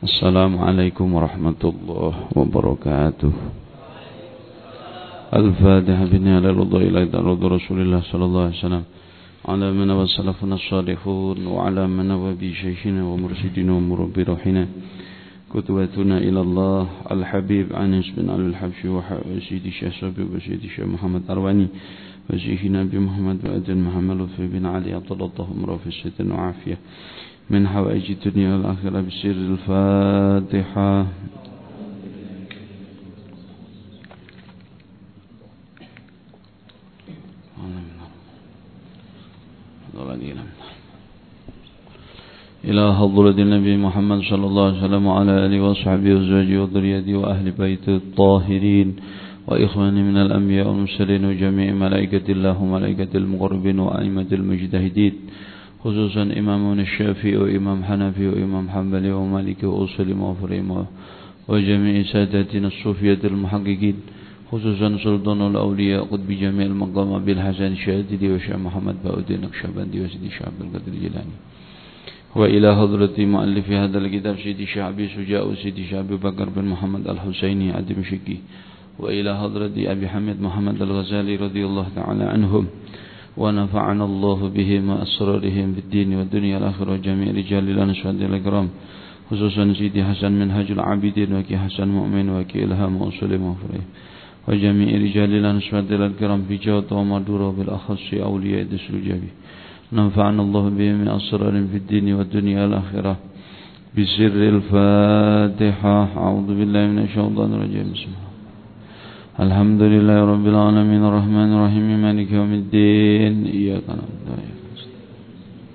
Assalamualaikum warahmatullahi wabarakatuh. Al-Fatiha binni ala rudha ila Rasulullah sallallahu alaihi wasallam ala man wa salafuna as-salihun wa ala man wa bi shaykhina wa mursidina wa murabbi ruhina qudwatuna ila Allah al-Habib Anis bin al-Habsyi wa Sayyidi Syekh Sabi wa Sayyidi Syekh Muhammad Arwani wa Syekhina Nabi Muhammad wa Adin Muhammad Lutfi bin Ali Attallahu umrahu fi sitin wa afiyah من حوائج الدنيا والآخرة بسر الفاتحة. إلى حضرة النبي محمد صلى الله عليه وسلم وعلى آله وصحبه وزوجه وذريته وأهل بيته الطاهرين وإخوانه من الأنبياء والمرسلين وجميع ملائكة الله وملائكة المقربين وأئمة المجتهدين خصوصا إمامنا الشافعي وإمام حنفي وإمام حنبلي ومالكي وأصولي وفريم وجميع ساداتنا الصوفية المحققين خصوصا سلطان الأولياء قطب جميع المقام بالحسن الشاذلي وشيخ محمد باودين نقشبندي وسيدي شيخ عبد القادر الجيلاني وإلى حضرة مؤلف هذا الكتاب سيدي شيخ أبي سجاء وسيدي شيخ أبي بكر بن محمد الحسيني الدمشقي وإلى حضرة أبي حميد محمد الغزالي رضي الله تعالى عنهم ونفعنا الله بهم وأسرارهم في الدين والدنيا والآخرة وجميع رجال الأنصار الكرام خصوصا سيدي حسن منهج العابدين وكي حسن مؤمن وكي إلهام وأصول مغفره وجميع رجال الأنصار الكرام في جوة ومدورة بالأخص أولياء السلجبي نفعنا الله بهم وأسرارهم في الدين والدنيا والآخرة بسر الفاتحة. أعوذ بالله من الشيطان الرجيم. بسم الله الحمد لله رب العالمين الرحمن الرحيم مالك يوم الدين إياك نعبد وإياك نستعين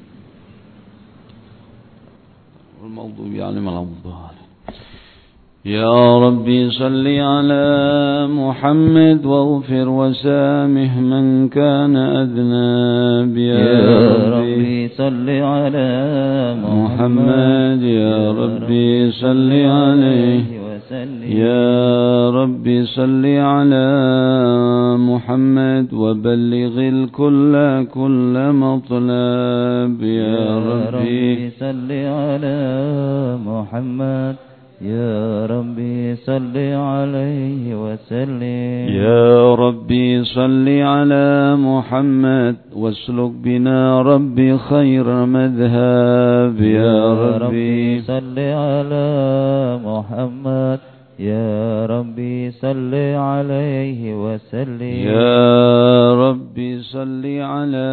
والمغضوب عليهم ولا الضالين. يا ربي صل على محمد واغفر وسامح من كان أذنب. يا ربي صل على محمد يا ربي صل عليه يا ربي صل على محمد وبلغ الكل كل مطلب. يا ربي صل على محمد يا ربي صل عليه وسلم. يا ربي صل على محمد واسلك بنا ربي خير مذهب. يا ربي صل على محمد يا ربي صل عليه وسلم. يا ربي صل على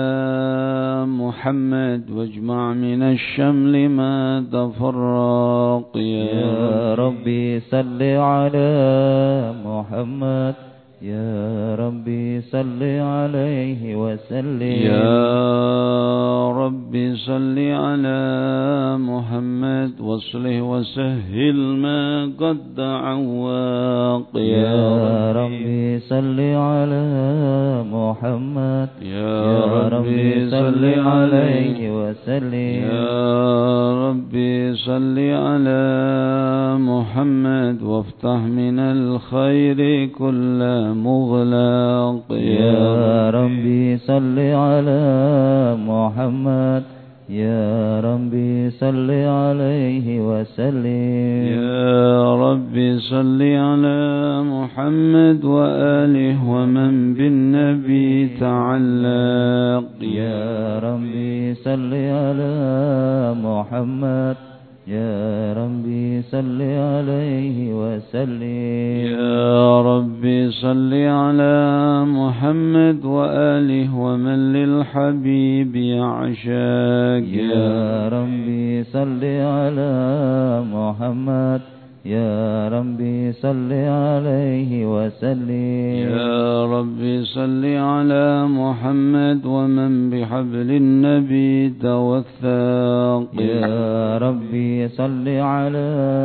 محمد واجمع من الشمل ما تفرق. يا ربي صل على محمد يا ربي صل عليه وسلم. يا ربي صل على محمد واصلح وسهل ما قد عواق. يا ربي صل على محمد يا ربي صل عليه وسلم. يا ربي صل على محمد وافتح من الخير كل مغلق. يا ربي صل على محمد يا ربي صل عليه وسلم. يا ربي صل على محمد وآله ومن بالنبي تعلق. يا ربي صل على محمد يا ربي صل عليه وسلم. يا ربي صل على محمد وآله ومن للحبيب يعشاق. يا ربي صل على محمد يا ربي صل عليه وسلم. يا ربي صل على محمد ومن بحبل النبي توثق. يا ربي صل على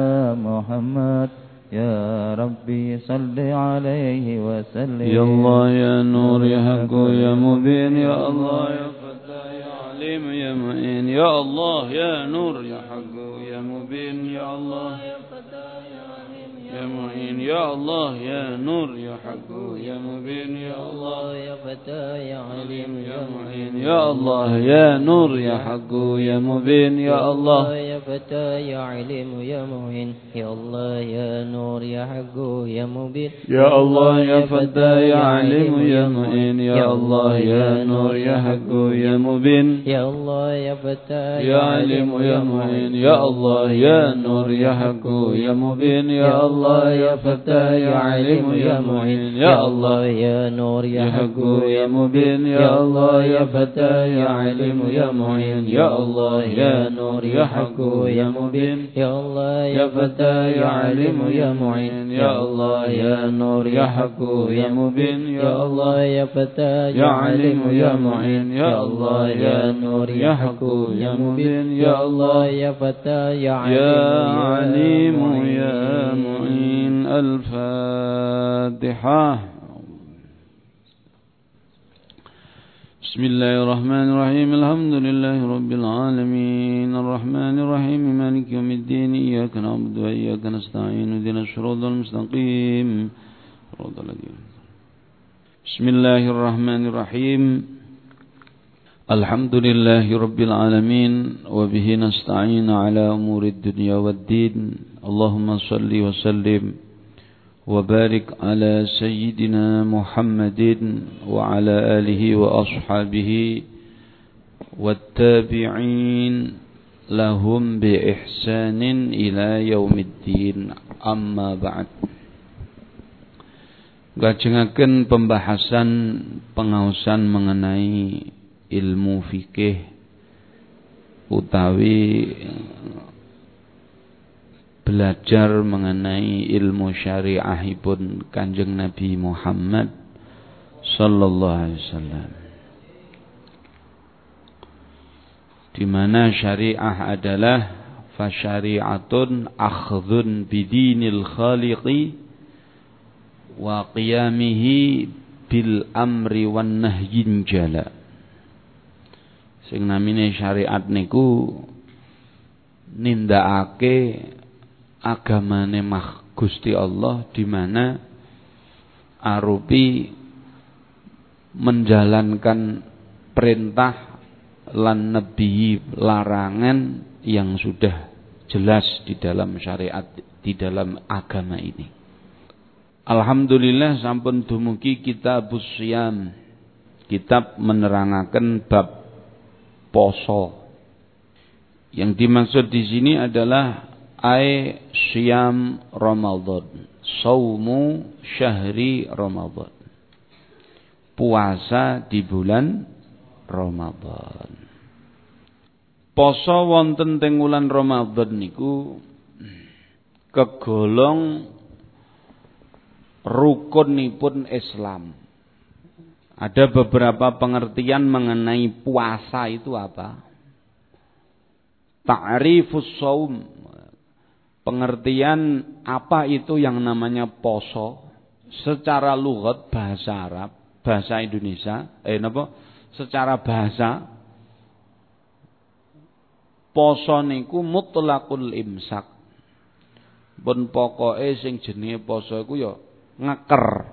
محمد يا ربي صل عليه وسلم. يا الله يا نور يا حق يا مبين يا الله يا فتاح يا عليم يا معين. يا الله يا نور يا حق يا مبين يا الله يا فتاح يا عليم يا معين. يا الله يا نور يا حق يا مبين يا الله يا فتاح يا عليم يا معين. يا الله يا نور يا حق يا مبين يا الله يا فتى يا عليم يا معين يا الله يا نور يا حق يا مبين يا الله يا فتى يا عليم يا معين يا الله يا نور يا حق يا مبين يا الله يا فتى يا عليم يا معين يا الله يا نور يا حق يا مبين يا الله يا فتى يا عليم يا معين يا الله يا نور يا حق يا مبين يا الله يا فتى يا عليم يا معين يا الله يا نور يا حق يا مبين يا الله يا فتى يا عليم يا معين يا الله يا نور يا حق يا مبين يا الله يا فتى يا عليم يا معين يا الله يا نور يا حق يا مبين يا الله يا فتى يا عليم يا معين. الفاتحة. بسم الله الرحمن الرحيم الحمد لله رب العالمين الرحمن الرحيم مالك يوم الدين إياك نعبد وإياك نستعين اهدنا الصراط المستقيم صراط الذين بسم الله الرحمن الرحيم الحمد لله رب العالمين وبه نستعين على أمور الدنيا والدين اللهم صل وسلم وبارك على سيدنا محمد وعلى آله وأصحابه والتابعين لهم بإحسان إلى يوم الدين أما بعد. Ngajengaken pembahasan pengaosan mengenai ilmu fikih utawi belajar mengenai ilmu syariahipun Kanjeng Nabi Muhammad sallallahu alaihi wasallam, di mana syariah adalah fasyari'atun akhdhun bidinil khaliqi wa qiyamihi bil amri wan nahyin jala. Sing namine syariat niku nindakake agamane Gusti Allah, di mana arupi menjalankan perintah lan nabi larangan yang sudah jelas di dalam syariat, di dalam agama ini. Alhamdulillah sampun dumugi Kitabus Shiyam, kitab menerangaken bab poso. Yang dimaksud di sini adalah Syiyam Ramadan, saumu syahri Ramadan, puasa di bulan Ramadan. Poso wonten teng wulan Ramadan niku kegolong rukunipun Islam. Ada beberapa pengertian mengenai puasa itu apa? Ta'rifus shaum, pengertian apa itu yang namanya poso secara lughat bahasa Arab, bahasa Indonesia, secara bahasa poso niku mutlaqul imsak. Pun pokoke sing jenenge poso iku ya ngeker.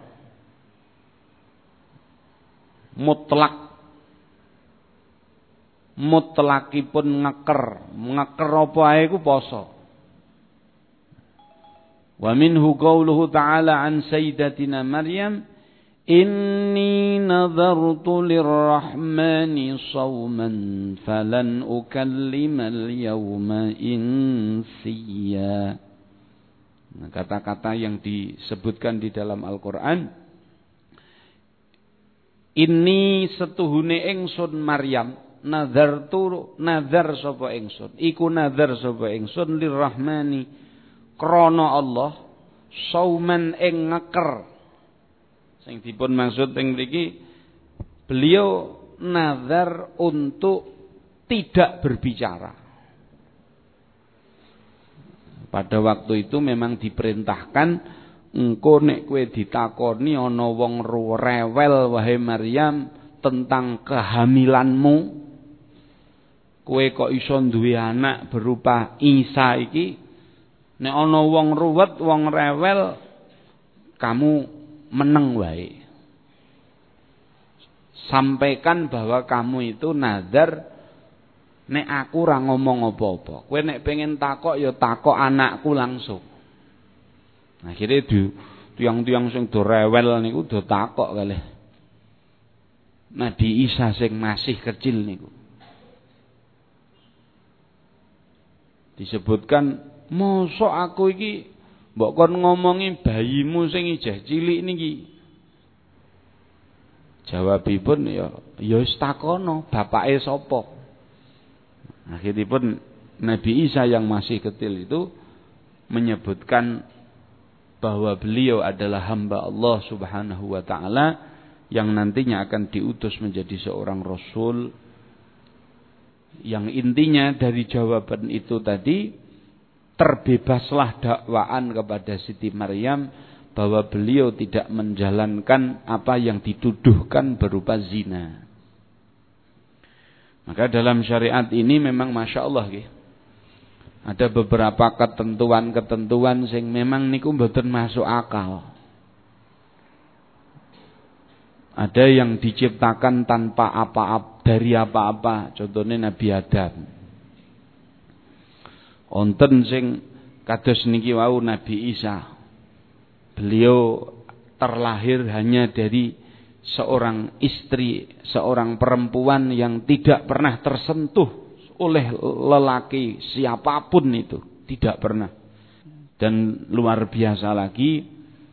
Mutlakipun ngeker. Ngeker apa ae iku poso. Wa minhu qauluhu ta'ala an sayyidatina Maryam, inni nadhartu lirrahmani shawman falan ukallimal yawma insiya. Nah, kata-kata yang disebutkan di dalam Al-Qur'an, inni setuhune ingsun Maryam, nazar sapa ingsun, iku nazar sapa ingsun lirrahmani krana Allah, sauman ing ngeker. Sing dipun maksud ing mriki, beliau nazar untuk tidak berbicara. Pada waktu itu memang diperintahkan, engko nek kowe ditakoni ana wong rewel wahai Maryam tentang kehamilanmu, kowe kok iso duwe anak berupa Isa iki, nek ana wong ruwet, wong rewel, kamu meneng wae. Sampaikan bahwa kamu itu nazar Nek aku ora ngomong apa-apa. Kowe nek pengen takok ya takok anakku langsung. Akhire tiang-tiang sing do rewel niku do takok kalih Nabi Isa sing masih kecil niku. Disebutkan, mosok aku iki mbok kon ngomongi bayimu sing ijeh cilik niki. Jawabipun ya wis takono, bapake sapa? Akhiripun Nabi Isa yang masih kecil itu menyebutkan bahwa beliau adalah hamba Allah Subhanahu wa taala yang nantinya akan diutus menjadi seorang rasul. Yang intinya dari jawaban itu tadi, terbebaslah dakwaan kepada Siti Maryam bahwa beliau tidak menjalankan apa yang dituduhkan berupa zina. Maka dalam syariat ini memang Masya Allah ada beberapa ketentuan-ketentuan sing memang niku mboten masuk akal. Ada yang diciptakan tanpa apa-apa, dari apa-apa, contohnya Nabi Adam. Onten sing kados niki wau Nabi Isa. Beliau terlahir hanya dari seorang istri, seorang perempuan yang tidak pernah tersentuh oleh lelaki siapapun itu, tidak pernah. Dan luar biasa lagi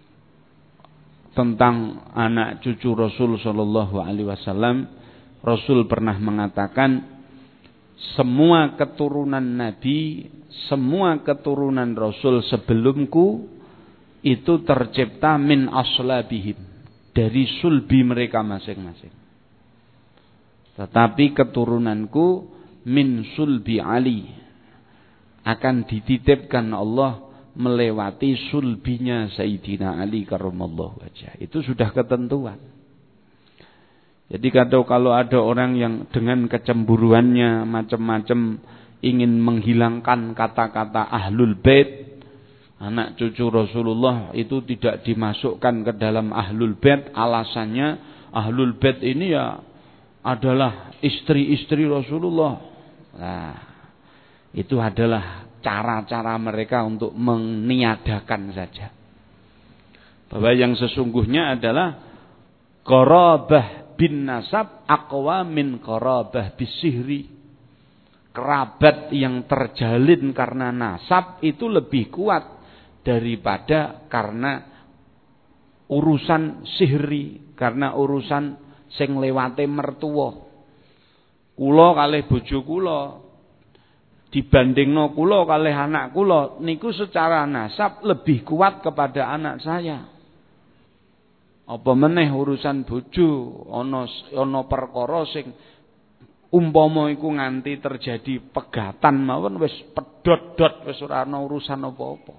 tentang anak cucu Rasul sallallahu alaihi wasallam, Rasul pernah mengatakan semua keturunan Nabi, semua keturunan Rasul sebelumku itu tercipta min aslabihim, dari sulbi mereka masing-masing. Tetapi keturunanku min sulbi Ali, akan dititipkan Allah melewati sulbinya Sayyidina Ali karramallahu wajhah. Itu sudah ketentuan. Jadi kalau ada orang yang dengan kecemburuannya macam-macam ingin menghilangkan kata-kata ahlul bait, anak cucu Rasulullah itu tidak dimasukkan ke dalam ahlul bait, alasannya ahlul bait ini ya adalah istri-istri Rasulullah. Nah, itu adalah cara-cara mereka untuk meniadakan saja. Bahwa yang sesungguhnya adalah qarabah bin nasab aqwa min qarabah bisihri. Kerabat yang terjalin karena nasab itu lebih kuat daripada karena urusan sihri, karena urusan sing lewate mertua. Kula kalih bojo kula dibandingno kula kalih anak kula niku secara nasab lebih kuat kepada anak saya. Apa meneh urusan bojo ana perkara sing umpama iku nganti terjadi pegatan mawon wis pedhot-dot, wis ora ana urusan apa-apa.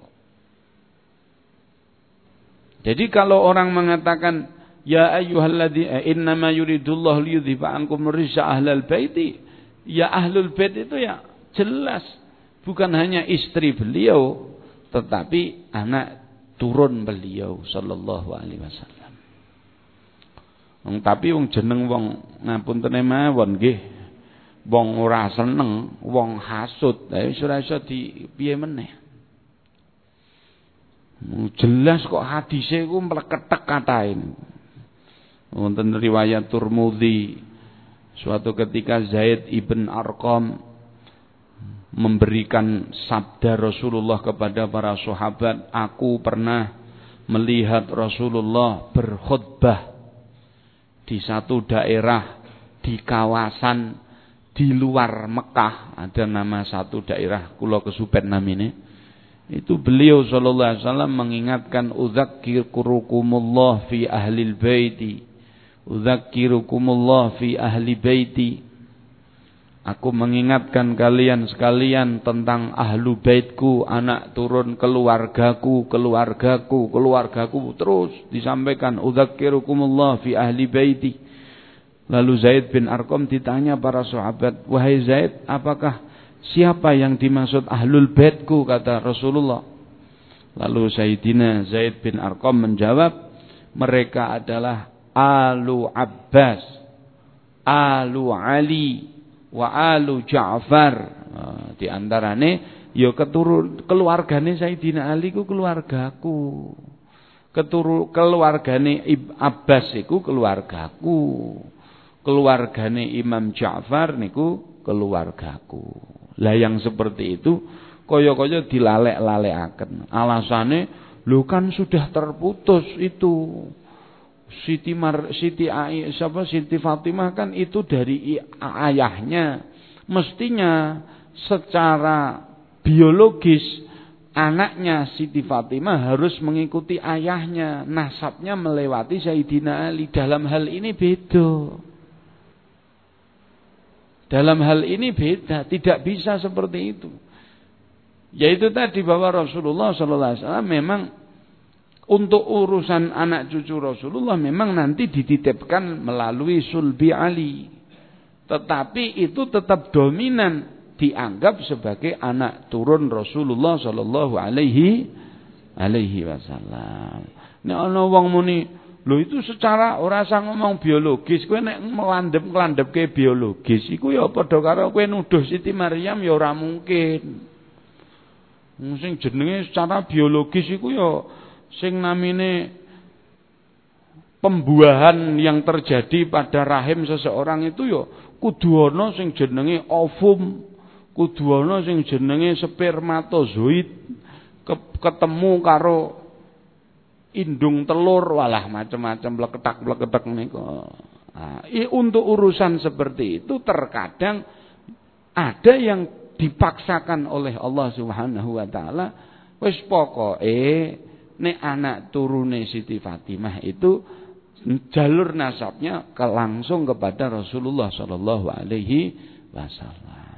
Jadi kalau orang mengatakan ya ayyuhalladzina innama yuridullahu liyudhiba ankum rijsa ahlal baiti, ya ahlul bait itu ya jelas bukan hanya istri beliau tetapi anak turun beliau sallallahu alaihi wasallam. Tapi wong jeneng wong ngapunten mawon nggih, wong ora seneng, wong hasud, wis ora iso di piye meneh. Jelas kok hadise ku mleketek katae. Wonten riwayat Tirmidzi, suatu ketika Zaid ibn Arqam memberikan sabda Rasulullah kepada para sahabat, aku pernah melihat Rasulullah berkhutbah di satu daerah di kawasan di luar Mekah, ada nama satu daerah kula kesupen namine. Itu beliau sallallahu alaihi wasallam mengingatkan udzakkirukumullah fi ahlil baiti, udzakkirukumullah fi ahli baiti. Aku mengingatkan kalian sekalian tentang ahlu baitku, anak turun keluargaku, terus disampaikan udzakkirukumullah fi ahli baiti. Lalu Zaid bin Arqam ditanya para sahabat, wahai Zaid, apakah siapa yang dimaksud ahlul baitku, kata Rasulullah. Lalu Sayyidina Zaid bin Arqam menjawab, mereka adalah Alu Abbas, Alu Ali, wa alu Ja'far. Di antarane ya keluargane Sayyidina Ali ku keluargaku. Keluargane Abbas iku keluargaku. Keluargane Imam Ja'far niku keluargaku. Lah yang seperti itu kaya-kaya dilalek-lalekaken. Alasane lho kan sudah terputus itu. Siti Fatimah kan itu dari ayahnya. Mestinya secara biologis anaknya Siti Fatimah harus mengikuti ayahnya. Nasabnya melewati Sayyidina Ali. Dalam hal ini beda. Dalam hal ini beda. Tidak bisa seperti itu. Yaitu tadi bahwa Rasulullah SAW memang untuk urusan anak cucu Rasulullah memang nanti dititipkan melalui sulbi Ali. Tetapi itu tetap dominan dianggap sebagai anak turun Rasulullah sallallahu alaihi wasallam. Nek ana wong muni, lho itu secara ora usah ngomong biologis, kowe nek melandep-landepke biologis iku ya padha karo kowe nuduh Siti Maryam ya ora mungkin. Sing jenenge secara biologis iku ya sing namine pembuahan yang terjadi pada rahim seseorang itu ya kudu ana sing jenenge ovum, kudu ana sing jenenge spermatozoid ketemu karo indung telur, walah macam-macam bleketak-bleketak niku. Nah, untuk urusan seperti itu terkadang ada yang dipaksakan oleh Allah Subhanahu wa taala. Wis pokoke nek anak turune Siti Fatimah itu jalur nasabnya langsung kepada Rasulullah sallallahu alaihi wasallam.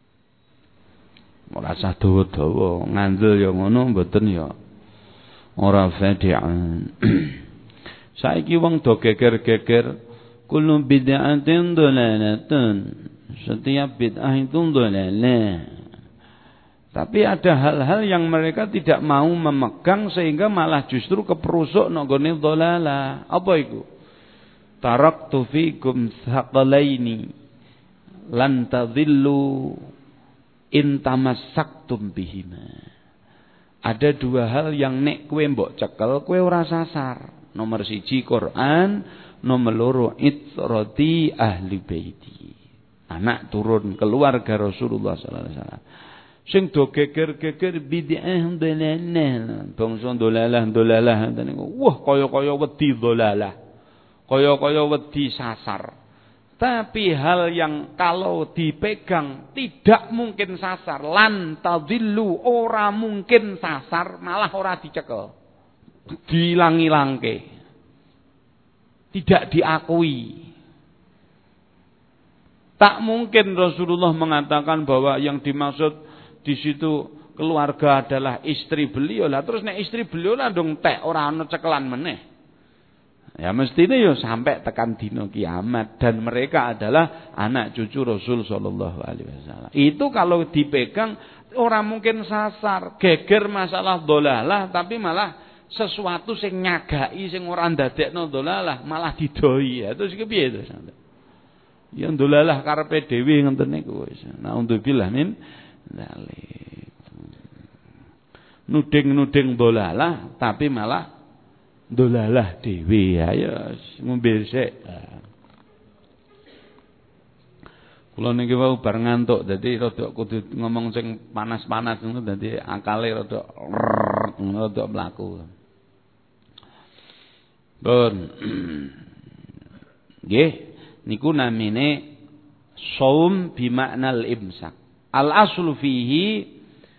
Ora usah dawa-dawa, ngandel ya ngono mboten ya ora fadi'an. Saiki wong do geger-geger kullu bid'atin dhalalatun. Setiap bid'ah itu dhalalah. Tapi ada hal-hal yang mereka tidak mau memegang sehingga malah justru keperusuk nggone dhalalah. Apa itu? Taraktu fikum thaqalaini lan tadhillu in tamassaktum bihima. Ada dua hal yang nek kowe mbok cekel kowe ora sasar. Nomor 1 Quran, nomor 2 itrati ahli baiti. Anak turun keluarga Rasulullah sallallahu alaihi wasallam. Sing do geger-geger bid'ah dolalah, bangsa dolalah niku. Wah, kaya-kaya wedi dolalah. Kaya-kaya wedi sasar. Tapi hal yang kalau dipegang tidak mungkin sasar, lan tadillu ora mungkin sasar, malah ora dicekel. Dilang-ilangke. Tidak diakui. Tak mungkin Rasulullah mengatakan bahwa yang dimaksud di situ keluarga adalah istri beliau lah, terus nek istri beliau lah dong tek ora ana cekelan meneh. Ya mestine ya sampai tekan dina kiamat dan mereka adalah anak cucu Rasul sallallahu alaihi wasallam. Itu kalau dipegang ora mungkin sasar, geger masalah dolalah tapi malah sesuatu sing nyagai sing ora ndadekno dolalah malah didoi. Ya terus iki piye to? Ya dolalah karepe dhewe ngoten niku wis. Naudzubillah min dzalik. Nuding-nuding dolalah tapi malah dolalah dhewe. Ayo ngombe sik. Kula niki wau bar ngantuk dadi rada kudu ngomong sing panas-panas ngono dadi akale rada mlaku. Pun nggih niku namine shaum bi maknal imsak. Al aslu fihi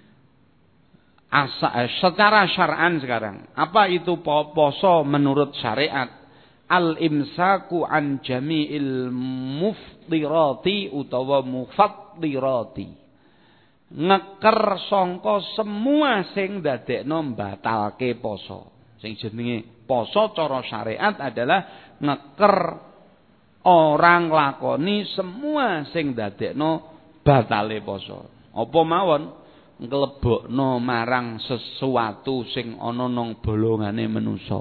secara syar'an sekarang. Apa itu poso menurut syariat? Al imsaku an jami'il muftirati utawa mufattirati. Ngeker sangka semua sing dadekno batalke poso. Sing jenenge poso cara syariat adalah ngeker orang lakoni semua sing dadekno batale poso. Apa mawon nglebokno marang sesuatu sing ana nang bolongane manusa.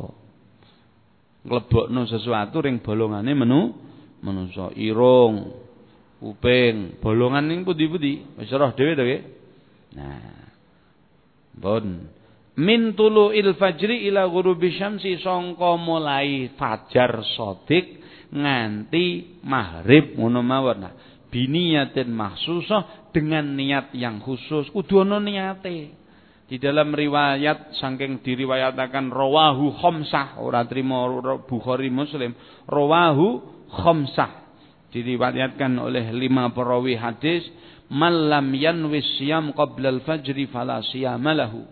Nglebokno sesuatu ring bolongane manusa. Irung kuping, bolongan ning pundi-pundi? Wis roh dhewe to nggih. Nah. Pun min tulu'il fajri ila ghurubi syamsi sangka mulai fajar shadiq nganti maghrib ngono mawon. Nah, biniyatin mahsusah dengan niat yang khusus. Kudu ana niate. Di dalam riwayat saking diriwayatakan rawahu khamsah, ora trimo Bukhari Muslim, rawahu khamsah. Diriwayatkan oleh 5 perawi hadis, man lam yanwi siyam qabla al-fajri fala siyama lahu.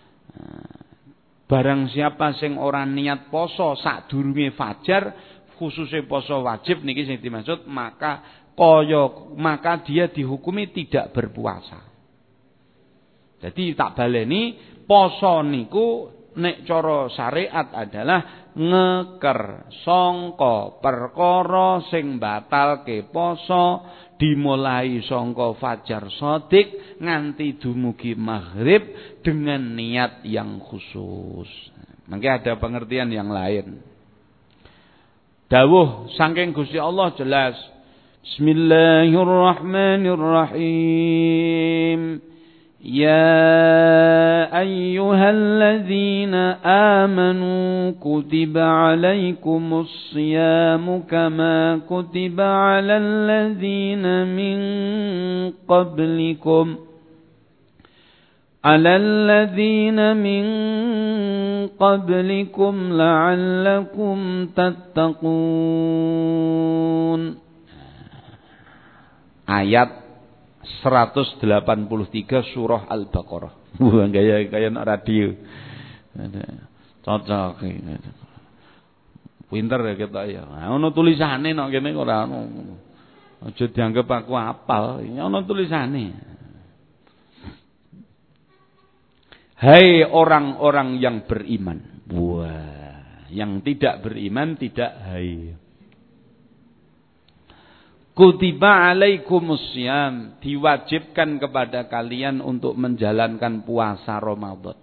Barang siapa sing ora niat poso sadurunge fajar, khususnya poso wajib niki sing dimaksud, maka dia dihukumi tidak berpuasa. Jadi tak baleni poso niku nek cara syariat adalah ngeker sangka perkara sing batalke poso dimulai sangka fajar shadiq nganti dumugi maghrib dengan niat yang khusus. Mangke ada pengertian yang lain. Dawuh saking Gusti Allah jelas. Bismillahirrahmanirrahim. يا أيها الذين آمنوا كتب عليكم الصيام كما كتب على الذين من قبلكم لعلكم تتقون. Ayat 183 surah Al-Baqarah. Wah, gaya nak radio. Cocok. Pinter ya kita ya. Ono tulisane nek kene ora ono. Aja dianggap aku hafal, ono tulisane. Hai orang-orang yang beriman. Wah, yang tidak beriman tidak hai. Kutiba alaikumusiyam, diwajibkan kepada kalian untuk menjalankan puasa Ramadan.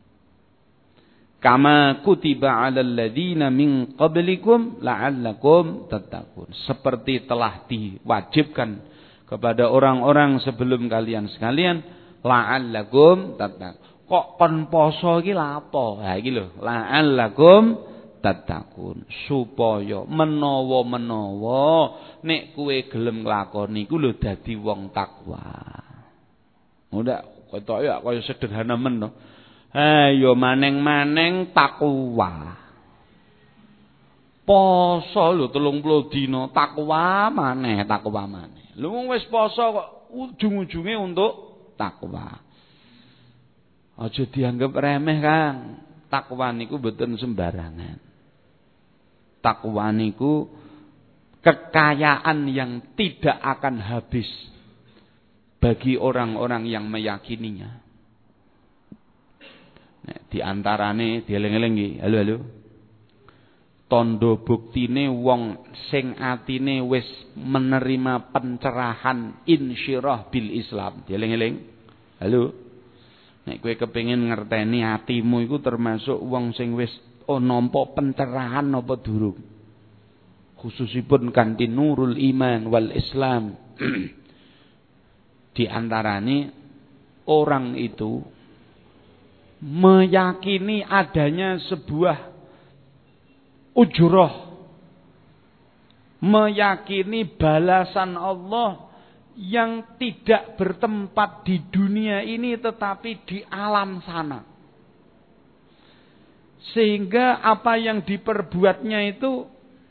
Kama kutiba alal ladzina min qablikum la'allakum tattaqun. Seperti telah diwajibkan kepada orang-orang sebelum kalian sekalian, la'allakum tattaqun. Kok kon poso iki lha apa? Ha iki lho, la'allakum tattaqun, supaya menawa nek kowe gelem nglakoni iku lho dadi wong takwa. Udah ketok ya kaya sederhana men to. Ayo maneng-maneng takwa. Poso lho 30 dina takwa maneh. Lho wong wis poso kok ujung-ujunge untuk takwa. Aja dianggap remeh, Kang. Takwa niku mboten sembarangan. Takwa niku kekayaan yang tidak akan habis bagi orang-orang yang meyakininya. Nah, di antarane dieling-eling nggih. Halo. Tondo buktine wong sing atine wis menerima pencerahan insyirah bil Islam. Dieling-eling. Halo. Nek kowe kepengin ngerteni atimu iku termasuk wong sing wis nampa pencerahan apa durung. Khususipun kanthi nurul iman wal Islam. Di antarane orang itu meyakini adanya sebuah ujurah, meyakini balasan Allah yang tidak bertempat di dunia ini tetapi di alam sana. Sehingga apa yang diperbuatnya itu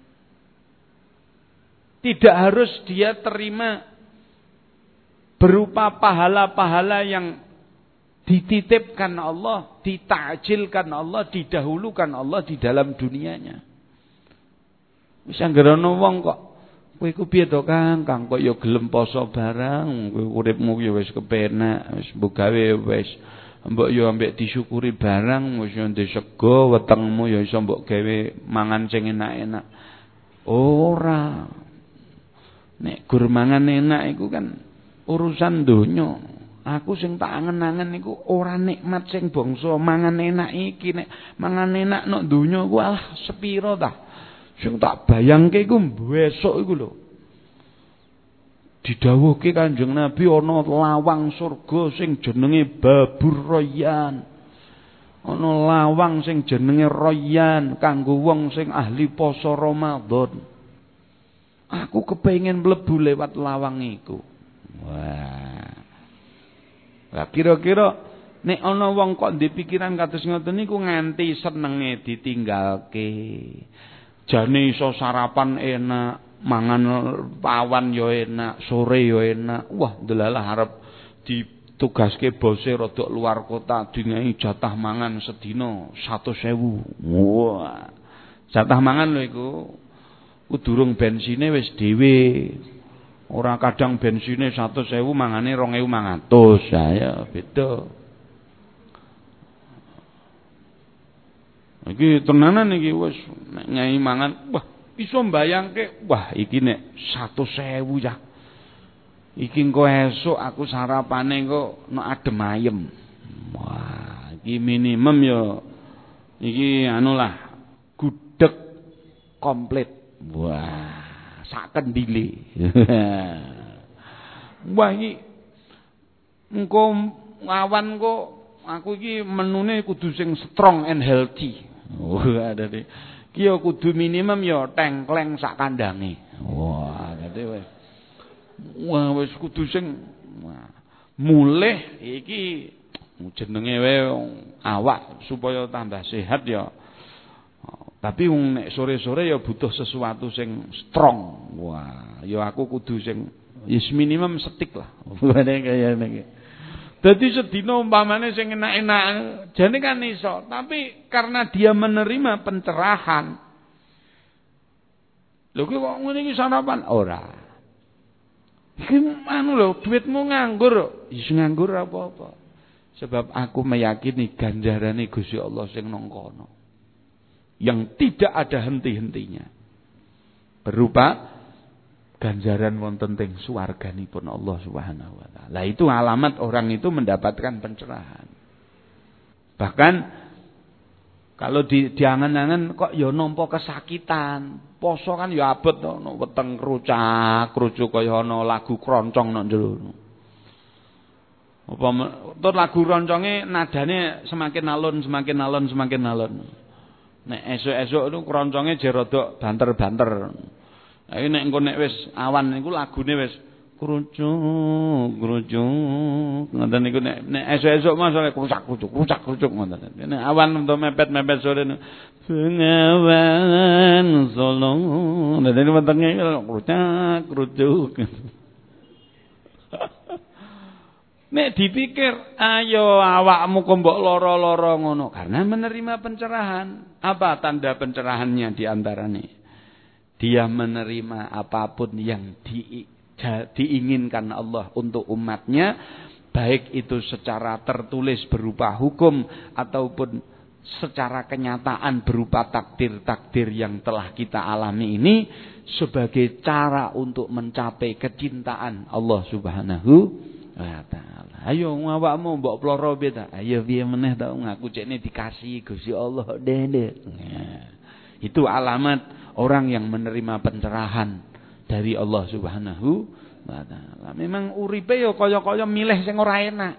tidak harus dia terima berupa pahala-pahala yang dititipkan Allah, ditakjilkan Allah, didahulukan Allah di dalam dunianya. Wis anggere ana wong kok kowe iku piye to Kang kok ya gelem poso barang, kowe uripmu ya wis kepenak, wis mbok gawe wis mbok yo ambek disyukuri barang, wis yo ndek sego, wetengmu yo iso mbok gawe mangan sing enak-enak. Ora. Nek gur mangan enak iku kan urusan donya. Aku sing tak angen-angen iku ora nikmat sing bangsa mangan enak iki. Nek mangan enak nok donya ku alah sepiro ta. Sing tak bayangke iku besok iku lho. didhawuhke Kanjeng Nabi ana lawang surga sing jenenge Babur Rayyan. Ana lawang sing jenenge Rayyan kanggo wong sing ahli poso Ramadan. Aku kepengin mlebu lewat lawang iku. Wah. Lah kira-kira nek ana wong kok ndek pikiran kados ngoten niku nganti senenge ditinggalke. Jane iso sarapan enak, mangan pawan yo enak, sore yo enak. Wah, delalah arep ditugaske bose rada luar kota, dingai jatah mangan sedina 100.000. Wah. Jatah mangan lho iku. Durung bensine wis dhewe. Ora kadang bensine 100.000 mangane 2.500. Ya beda. Iki tenanan iki wis nek nyai mangan, wah iso mbayangke, wah iki nek 100.000 ya. Iki engko esuk aku sarapane engko nek adem ayem. Wah, iki minimum ya iki anulah gudeg komplit. Wah, sak kendile. Wah iki engko awan kok aku iki menune kudu sing strong and healthy. Wah, dadi ki ya kudu minimum ya tengkleng sak kandange. Wah, dadi wis kudu sing mulih iki jenenge wae awak supaya tambah sehat ya. Tapi nek sore-sore ya butuh sesuatu sing strong. Wah, ya aku kudu sing minimum setik lah. Ngene kaya ngene. Dadi sedina umpamane sing enak-enak jane kan iso, tapi karena dia menerima pencerahan. Lho ki kok ngene iki sarapan ora. Iki anu lho, duitmu nganggur. Wis nganggur apa-apa. Sebab aku meyakini ganjarane Gusti Allah sing nang kono. Yang tidak ada henti-hentinya. Berupa ganjaran wonten teng swarganipun Allah Subhanahu wa taala. Lah itu alamat orang itu mendapatkan pencerahan. Bahkan kalau diangen-angen kok ya nampa kesakitan. Poso kan ya abot to, weteng krucak-krucuk kaya ana lagu kroncong nang jero. Apa tur lagu ronconge nadane semakin alun. Nek esuk-esuk itu kronconge je rada banter-banter. Iki nek engko nek wis awan niku lagune wis krucuk ngoten niku nek esuk-esuk masale krucak-krucuk ngoten. Nek awan untuk mepet-mepet sore pengawan solo. Nek wetenge krucak-krucuk. Nek dipikir, ayo awakmu kok mbok lara-lara ngono karena menerima pencerahan. Apa tanda pencerahannya di antaranya? Dia menerima apapun yang diinginkan Allah untuk umatnya, baik itu secara tertulis berupa hukum ataupun secara kenyataan berupa takdir-takdir yang telah kita alami ini sebagai cara untuk mencapai kecintaan Allah Subhanahu wa taala. Ayo awakmu mbok ploro beta. Ayo piye meneh ta ngaku cekne dikasih Gusti Allah dendek. Itu alamat orang yang menerima pencerahan dari Allah Subhanahu wa taala. Memang uripe ya kaya-kaya milih sing ora enak.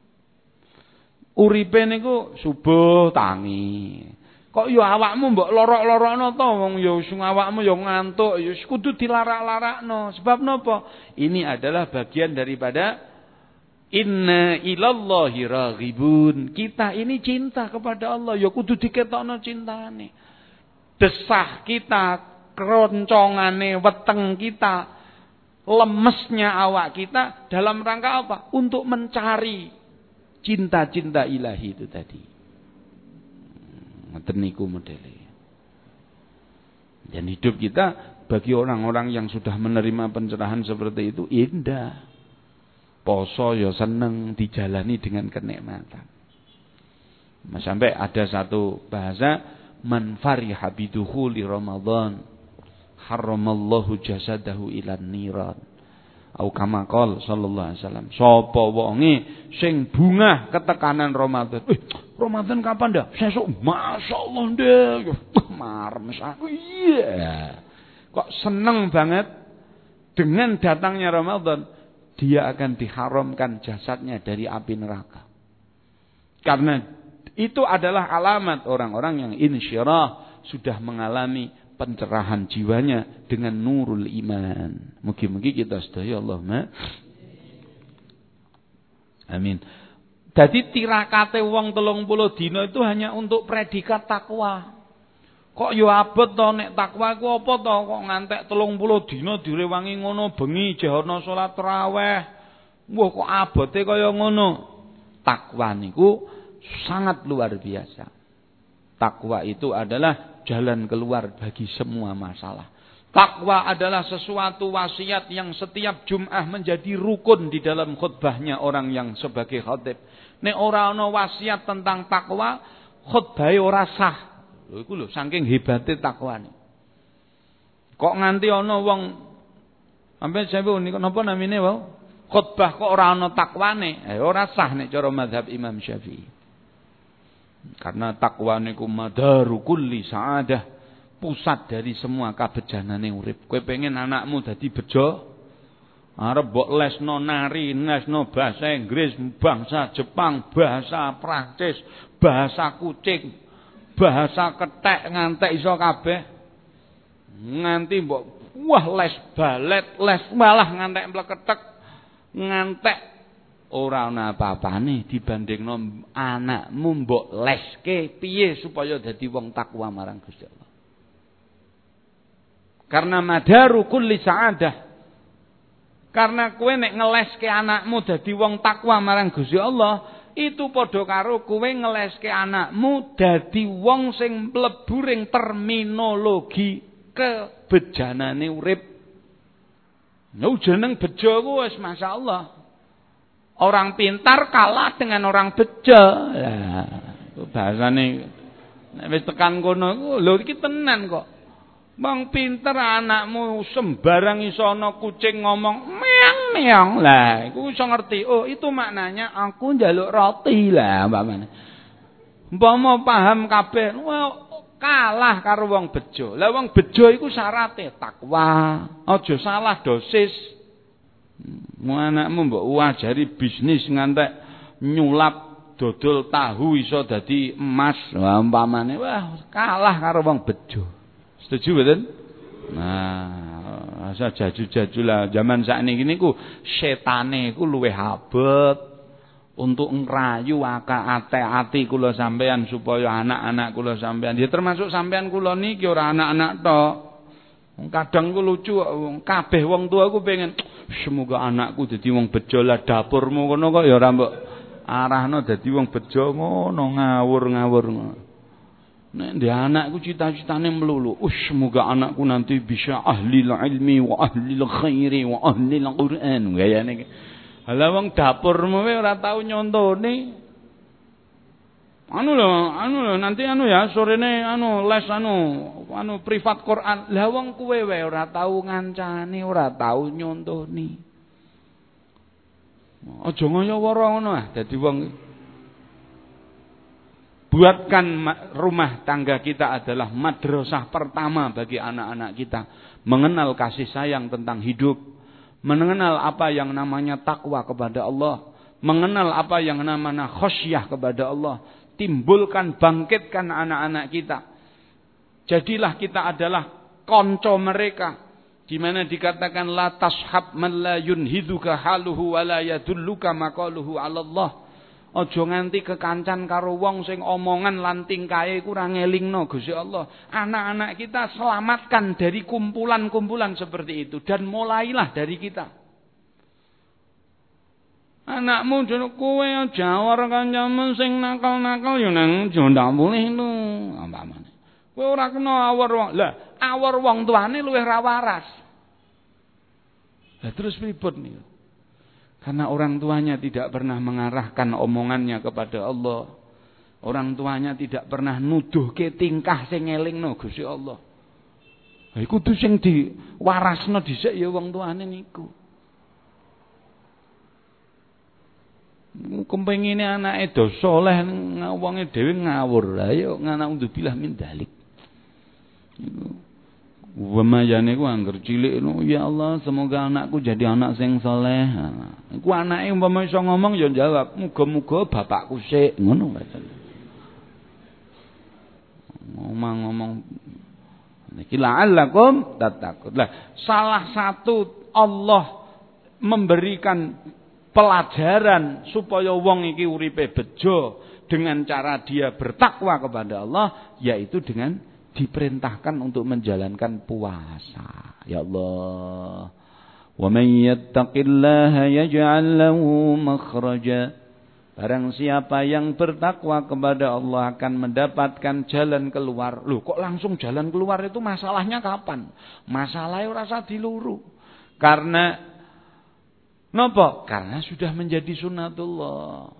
Uripe niku subuh tangi. Kok ya awakmu mbok lorok-lorokno to wong ya sing awakmu ya ngantuk ya kudu dilarak-larakno. Sebab napa? Ini adalah bagian daripada inna ilallahi raghibun. Kita ini cinta kepada Allah, ya kudu diketokno cintane. Desah kita, keroncongane weteng kita, lemesnya awak kita dalam rangka apa? Untuk mencari cinta-cinta ilahi itu tadi. Ngoten niku modele. Dan hidup kita bagi orang-orang yang sudah menerima pencerahan seperti itu indah. Poso ya seneng dijalani dengan kenikmatan. Sampai ada satu bahasa man fariha bidukhuli Ramadan haramallahu jasadahu ilan niran. Au kama qol sallallahu alaihi wasallam. Sapa wonge sing bungah ketekanan Ramadan. Ramadan kapan dah? Sesuk masyaallah ndek. Marem aku iya. Kok seneng banget Dengan datangnya Ramadan, dia akan diharamkan jasadnya dari api neraka. Karena itu adalah alamat orang-orang yang insyirah, sudah mengalami pencerahan jiwanya dengan nurul iman. Mugi-mugi kita sedaya Allahumma amin. Jadi tirakate wong 30 dina itu hanya untuk predikat takwa. Kok yo abot to nek takwa iku apa to kok ngantek 30 dina direwangi ngono bengi jehana salat tarawih. Wah kok abote kaya ngono. Takwa niku sangat luar biasa. Takwa itu adalah jalan keluar bagi semua masalah. Takwa adalah sesuatu wasiat yang setiap Jum'ah menjadi rukun di dalam khutbahnya orang yang sebagai khatib. Nek ora ana wasiat tentang takwa, khutbahe ora sah. Lho iku lho saking hebate takwane. Kok nganti ana wong sampe sewu niku napa namine wae? Khutbah kok ora ana takwane, ora sah nek cara mazhab Imam Syafi'i. Karena takwa niku madaru kulli sa'adah, pusat dari semua kabejanane urip. Kowe pengen anakmu dadi bejo, arep mbok lesno nari, lesno bahasa Inggris, bangsa Jepang, bahasa Prancis, bahasa kucing, bahasa kethek ngantek iso kabeh. Nganti mbok wah les balet, les malah ngantek mleketek, ngantek ora ana apa-apane dibandingno anakmu mbok leske piye supaya dadi wong takwa marang Gusti Allah. Karena madaru kulli sa'adah. Karena kowe nek ngeleske anakmu dadi wong takwa marang Gusti Allah, itu padha karo kowe ngeleske anakmu dadi wong sing mlebu ring terminologi kebejanane urip. Nah, jeneng bejo ku wis masyaallah. Orang pintar kalah dengan orang bejo. Lah, bahasane nek wis tekan kono iku lho iki tenan kok. Bang pinter anakmu sembarang iso ana kucing ngomong meong-meong. Lah, iku iso ngerti. Oh, itu maknanya aku njaluk roti lah, umpamane. Umpama paham kabeh, kalah karo wong bejo. Lah wong bejo iku syaraté takwa. Aja salah dosis. Anakmu mbok ajari bisnis ngantek nyulap dodol tahu iso dadi emas, umpamane. Wah, kalah karo wong bejo. Setuju betul? Nah, asa jaju-jaju lah zaman sakniki niku setane iku luwih abot untuk ngrayu ati kula sampean supaya anak-anak kula sampean ya termasuk sampean kula niki ora anak-anak tok. Kadang ku lucu kabeh wong tua ku pengen semoga anakku dadi wong bejo lah dapurmu kono kok ya ora mbok arahno dadi wong bejo ngono ngawur-ngawur ngono. Nek ndek anakku cita-citane melulu, semoga anakku nanti bisa ahli ilmi wa ahli khairi wa ahli Al-Qur'an gayane. Lah wong dapurmu ora tau nyontone. Anu lho nanti ya sorene les privat Quran. Lah wong kuwe wae ora tau ngancani, ora tau nyontoni. Aja ngaya-wara ngono ah dadi wong. Buatkan rumah tangga kita adalah madrasah pertama bagi anak-anak kita. Mengenal kasih sayang tentang hidup. Mengenal apa yang namanya takwa kepada Allah. Mengenal apa yang namanya khosyah kepada Allah. Timbulkan, bangkitkan anak-anak kita. Jadilah kita adalah konco mereka. Di mana dikatakan la tashab man la yunhiduka haluhu wa la yadulluka maqaluhu 'ala Allah. Aja nganti kekancan karo wong sing omongan lan tingkahe kurang ngelingno Gusti Allah. Anak-anak kita selamatkan dari kumpulan-kumpulan seperti itu dan mulailah dari kita. Anakmu jono kowe jawar kancamu sing nakal-nakal ya nang ndak boleh lho, umpamane. Kowe ora kena awor wong. Lah, awor wong tuane luwih ra waras. Lah terus pripun niku? Karena orang tuanya tidak pernah mengarahkan omongannya kepada Allah. Orang tuanya tidak pernah nuduhke tingkah sing elingno Gusti Allah. Lah iku kudu sing diwarasno dhisik ya wong tuane niku. Kepengine anake do saleh wonge dhewe ngawur. Lah ya ngana undzubillah min dalik. Wemayane ku angger cilik ya Allah semoga anakku jadi anak sing saleh. Iku anake umpama iso ngomong ya jawab, muga-muga bapakku sik ngono wae. Ngomong niki la'allakum tattaqun. Lah salah satu Allah memberikan pelajaran supaya wong iki uripe bejo dengan cara dia bertakwa kepada Allah, yaitu dengan diperintahkan untuk menjalankan puasa. Ya Allah, wa man yattaqillaha yaj'al lahu makhraja. Barang siapa yang bertakwa kepada Allah akan mendapatkan jalan keluar. Loh, kok langsung jalan keluar itu masalahnya kapan? Masalahnya rasa diluru. Karena napa? Karena sudah menjadi sunnatullah.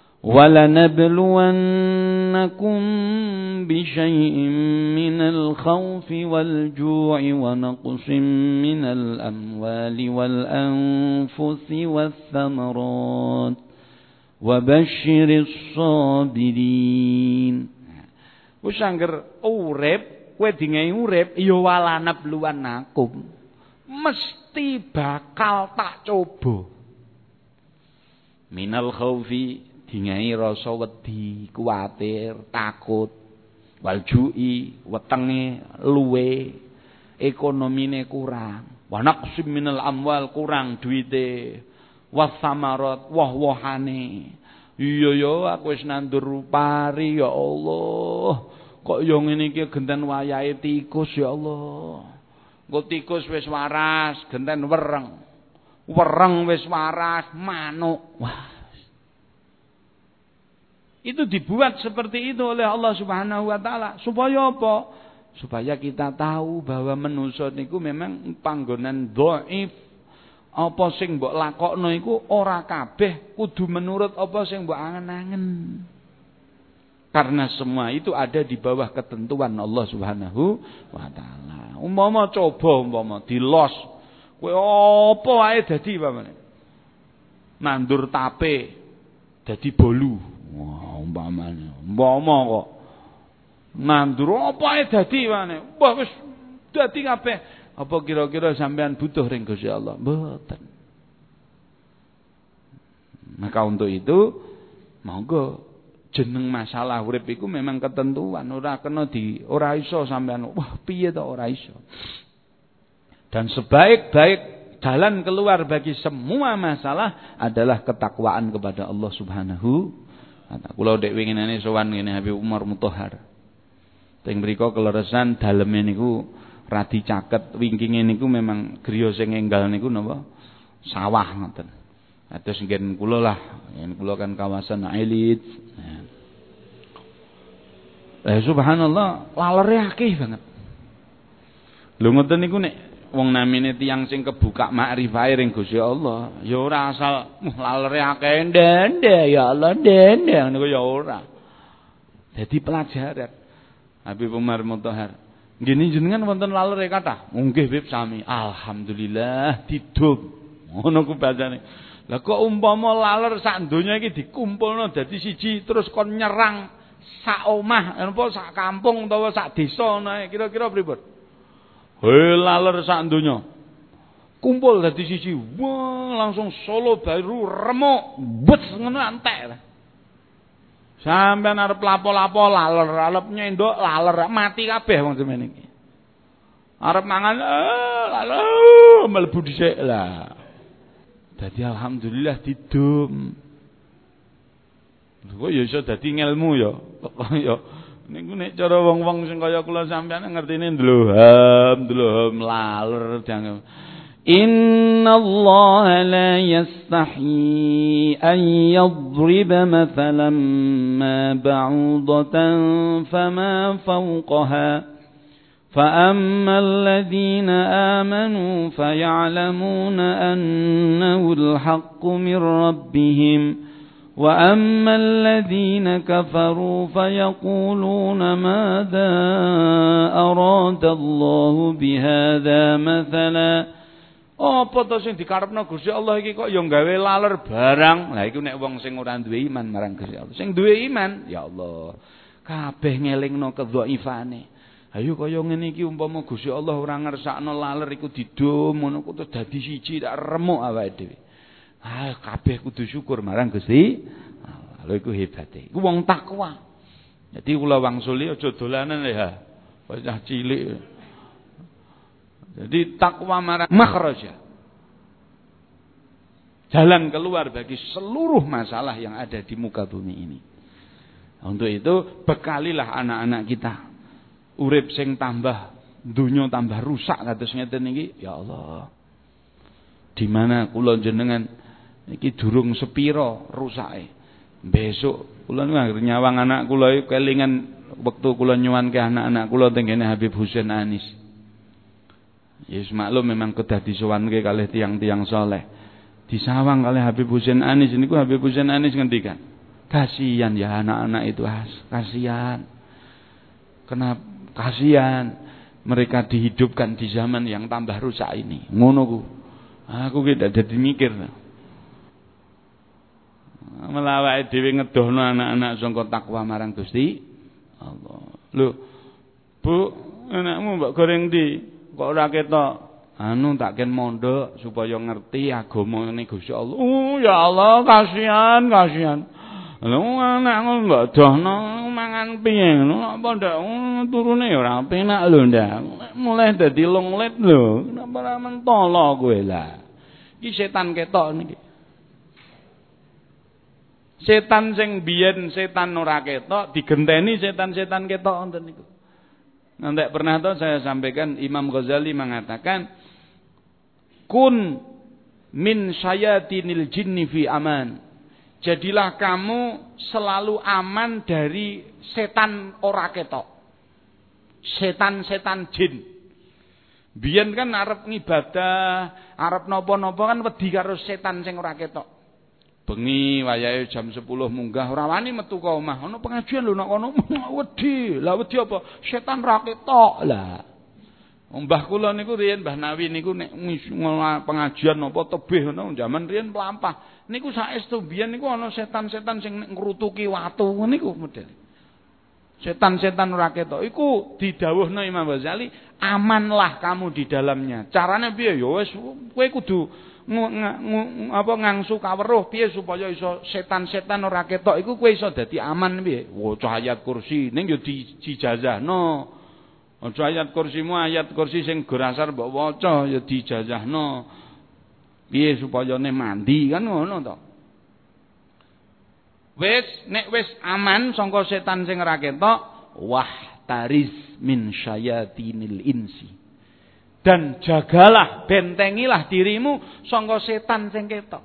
وَلَنَبْلُوَنَّكُمْ بِشَيْءٍ مِّنَ الْخَوْفِ وَالْجُوعِ وَنَقْصٍ مِّنَ الْأَمْوَالِ وَالْأَنفُسِ وَالثَّمَرَاتِ وَبَشِّرِ الصَّابِرِينَ. Wis angger urip, kowe dingai urip ya walanabluwannakum. Mesti bakal tak coba. Minal khaufi dingai rasa wedi, kuwatir, takut. Wal ju'i wetenge luwe, ekonomine kurang. Wa naqsim minal amwal kurang duwite. Wasamarat woh-wohane. Iya ya aku wis nandur pari ya Allah. Kok yo ngene iki genten wayahe tikus ya Allah. Engko tikus wis waras, genten wereng. Wereng wis waras, manuk. Wah. Itu dibuat seperti itu oleh Allah Subhanahu wa taala. Supaya apa? Supaya kita tahu bahwa manusa niku memang panggonan dhaif. Apa sing mbok lakokno iku ora kabeh kudu menurut apa sing mbok angen-angen. Karena semua itu ada di bawah ketentuan Allah Subhanahu wa taala. Umpama coba dilos, kowe apa wae dadi pamane. Nandur tape dadi bolu. Wah, umpama kok. Nandur apa wae dadi pamane. Wah wis dadi kabeh. Apa kira-kira sampean butuh ring Gusti Allah? Mboten. Maka untuk itu monggo jeneng masalah urip iku memang ketentuan, ora ora iso sampean wah piye to ora iso. Dan sebaik-baik jalan keluar bagi semua masalah adalah ketakwaan kepada Allah Subhanahu wa taala. Kula dek winginane sowan ngene Habib Umar Mutahhar. Teng mriku keleresan daleme niku radi caket wingkinge niku memang griya sing enggal niku napa sawah ngoten. Atus ngen kula lah, yen kula kan kawasan elit. Subhanallah, lalere akeh banget. Lho ngoten niku nek wong namine tiyang sing kebuka makrifah ring Gusti Allah, ya ora asal lalere akeh ndende ya Allah ndende niku ya ora. Dadi pelajaran. Habib Umar Mutahhar gini jenengan wonten lalere kathah? Nggih Bib sami. Alhamdulillah didum. Ngono ku bacane. Lah kok umpama laler sak donya iki dikumpulno dadi siji terus kon nyerang sak omah, apa sak kampung utawa sak desa nae kira-kira pripun? He laler sak donya. Kumpul dadi siji. Wah, langsung Solo baru remuk. Bes ngono entek. Sampeyan arep lapo-lapo laler, arep nyendok laler, mati kabeh wong semene iki. Arep mangan laler mlebu dhisik lah. Dadi alhamdulillah didum. Kok ya iso dadi ngelmu ya. Ya niku nek cara wong-wong sing kaya kula sampeyan ngertine ndloham laler jangan. Inna Allah la yastahi an yadriba mathalan ma ba'udatan fama fawqaha فأما الذين آمنوا فيعلمون أنه الحق من ربهم وأما الذين كفروا فيقولون ماذا أراد الله بهذا مثلا. Apa to sing dikarepno Gusti Allah iki kok ya gawe laler barang. Lah iku nek wong sing ora duwe iman marang Gusti Allah. Sing duwe iman, ya Allah, kabeh ngelingno kedhaifane. Ayo kaya ngene iki umpama Gusti Allah ora ngersakno laler iku didum ngono ku terus dadi siji tak remuk awake dhewe. Kabeh kudu syukur marang Gusti Allah. Lho iku hebate. Iku wong takwa. Jadi kula wangsuli aja dolanan ya. Bocah cilik. Jadi takwa marang makhraja. Jalan keluar bagi seluruh masalah yang ada di muka bumi ini. Untuk itu bekalilah anak-anak kita. Urip sing tambah dunya tambah rusak kados ngeten iki, ya Allah. Di mana kula jenengan iki durung sepira rusake. Besok kula nyawang anak kula iku kelingan wektu kula nyuwanke anak-anak kula teng kene Habib Husain Anis. Yes maklum memang kedah disuwanke kalih tiang-tiang saleh. Disawang kalih Habib Husain Anis niku Habib Husain Anis ngendikan, kasihan ya anak-anak itu, kasihan. Kenapa? Kasihan mereka dihidupkan di zaman yang tambah rusak ini. Ngono ku. Aku ki dak dadi mikir. Melawake dhewe ngedohno anak-anak sangka takwa marang Gusti Allah. Lho, Bu, anakmu mbok goreng ndi? Kok ora ketok? Tak ken mondok supaya ngerti agamane Gusti Allah. Ya Allah, kasihan. Lho anakku mbok dohno mangan piye ngono apa ndak turune ya ora penak lho ndak. Mulai dadi longlet lho. Kenapa ora mentolo kowe lah. Iki setan ketok niki. Setan sing biyen setan ora ketok digenteni setan-setan ketok wonten niku. Nanti pernah tuh saya sampaikan Imam Ghazali mengatakan kun min syayatinil jinni fi aman. Jadilah kamu selalu aman dari setan ora ketok. Setan-setan jin. Biyen kan arep ngibadah, arep napa-napa kan wedi karo setan sing ora ketok. Bengi wayahe jam 10 munggah ora wani metu ka omah. Ono pengajian lho nek kono wedi. Lah wedi apa? Setan ra ketok lah. Mbah kula niku riyen Mbah Nawi niku nek pengajian napa tebih ngono jaman riyen mlampah. Niku saestu biyen niku ana setan-setan sing ngrutuki watu niku model. Setan-setan ora ketok iku didhawuhna Imam Ghazali, amanlah kamu di dalamnya. Carane piye ya wis kowe kudu ngangsu kaweruh piye supaya iso setan-setan ora ketok iku kowe iso dadi aman piye? Waca ayat kursi ning yo dijazahno. Aja ayat kursimu ayat kursi sing gorasar mbok waca ya dijazahno. Piye supaya ne mandi kan ngono to. Nek wis aman sangka setan sing ora ketok, wah taris min syayatinil insi. Dan jagalah, bentengilah dirimu sangka setan sing ketok.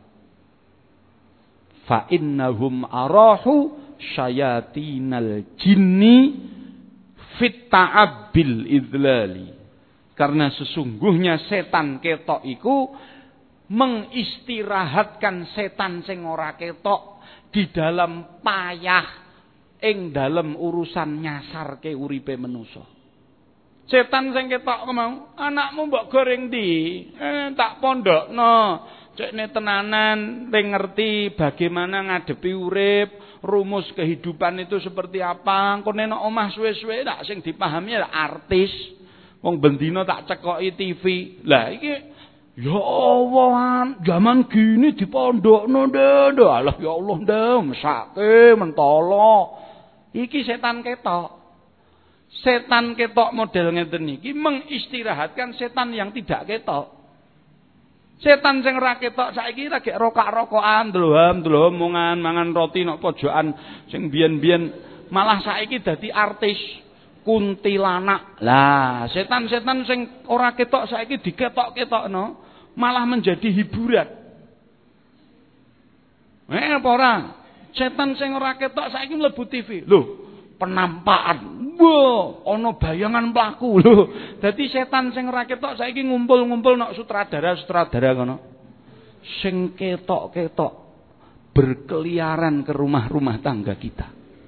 Fa innahum arahu syayatinal jinni fit ta'abbil idlali. Karena sesungguhnya setan ketok iku mengistirahatkan setan sing ora ketok di dalam payah ing dalam urusan nyasarke uripe manusa. Setan sing ketok mau, anakmu mbok goreng ndi? Tak pondokno. Cekne tenanan ning ngerti bagaimana ngadepi urip, rumus kehidupan itu seperti apa. Engko nek omah suwe-suwe tak sing dipahami artis. Wong bendina tak cekoki TV. Lah iki ya Allah, zaman gini dipondokno ndak. Alah ya Allah ndak, mesake mentolo. Iki setan ketok. Setan ketok model ngeten iki mengistirahatkan setan yang tidak ketok. Setan sing ra ketok saiki lagi rokak-rokokan, ndloham mangan roti nok pojokan sing biyen-biyen malah saiki dadi artis kuntilanak. Lah, setan-setan sing ora ketok saiki diketok-ketokno malah menjadi hiburan. Apa ora? Setan sing ora ketok saiki mlebu TV. Lho, penampakan. Wah, ana bayangan pelaku lho. Dadi setan sing ora ketok saiki ngumpul-ngumpul nok sutradara kono. Sing ketok-ketok berkeliaran ke rumah-rumah tangga kita.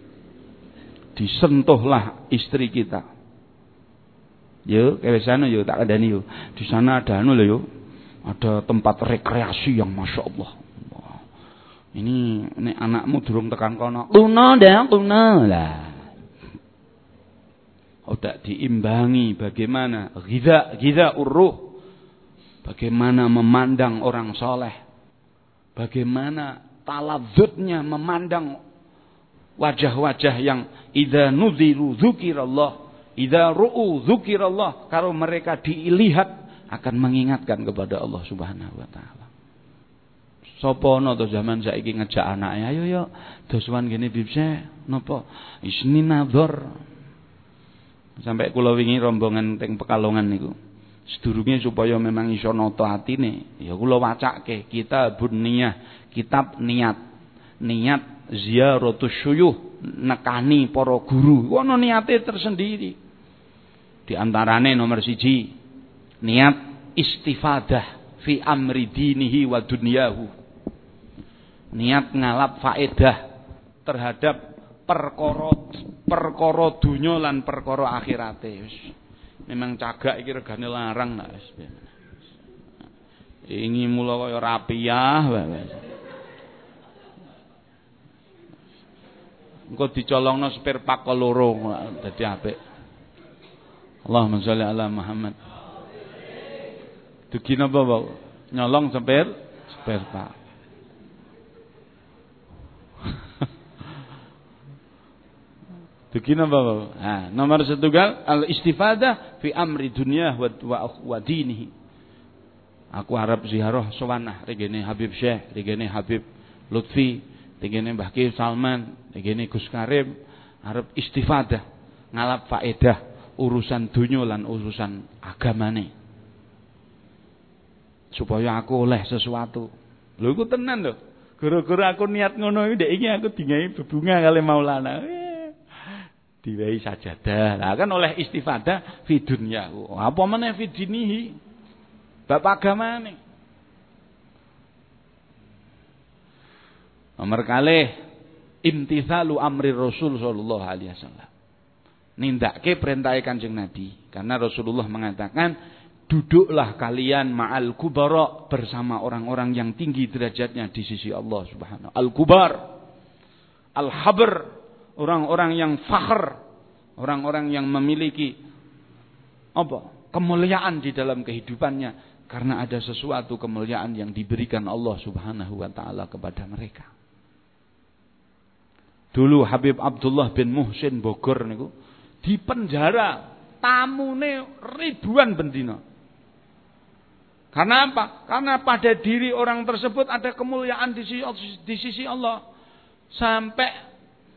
Disentuhlah istri kita. Yo, kewesane yo tak kandhani yo. Di sana ada anu lho yo. Ada tempat rekreasi yang Masya Allah. Ini nek anakmu durung tekan kono. Kuno lah. Tidak diimbangi bagaimana ghidha urruh, bagaimana memandang orang soleh, bagaimana taladzutnya memandang wajah-wajah yang idza nudziru dzukirallah, idza ru'u dzukirallah, kalau mereka dilihat akan mengingatkan kepada Allah Subhanahu wa taala. Sapa ana to zaman saiki ngejak anake, ayo yo doswan gene bibse napa isni nadhar. Sampai kula wingi rombongan teng Pekalongan niku. Sedurunge supaya memang iso nata atine, ya kula wacake kitabun niyah, kitab niat. Niat ziyaratus syuyuh, nekani para guru. Ono niate tersendiri. Di antarane nomor 1, niat istifadah fi amri dinihi wa dunyahu. Niat ngalap faedah terhadap perkara dunya lan perkara akhirate. Memang cagak iki regane larang nak wis. Ingi mula kaya rapiah wae. Engko dicolongno spare part loro dadi apik. Allahumma sholli ala Muhammad. Dugi napa wae? Nyolong spare part. Begini Bapak. Nah, nomor 1 al-istifadah fi amri dunya wa dinihi. Aku harap ziarah sowanah regene Habib Syekh, regene Habib Lutfi, regene Mbah Ki Salman, regene Gus Karim, harap istifadah ngalap faedah urusan dunya lan urusan agamane. Supaya aku oleh sesuatu. Lho iku tenan lho. Gara-gara aku niat ngono iki ndek iki aku dingai bebunga kali Maulana. Diwai sajadah. Lah kan oleh istifadah fi dunya. Apa meneh fi dinihi? Bab agamane. Nomor kalih imtithalu amri Rasul sallallahu alaihi wasallam. Nindakake perintah Kanjeng Nabi. Karena Rasulullah mengatakan, duduklah kalian ma'al kubara, bersama orang-orang yang tinggi derajatnya di sisi Allah Subhanahu. Al-kubar, al-habr, orang-orang yang fakhr, orang-orang yang memiliki kemuliaan di dalam kehidupannya karena ada sesuatu kemuliaan yang diberikan Allah Subhanahu wa taala kepada mereka. Dulu Habib Abdullah bin Muhsin Bogor niku dipenjara, tamune ribuan bendina. Karena apa? Karena pada diri orang tersebut ada kemuliaan di sisi Allah. Sampai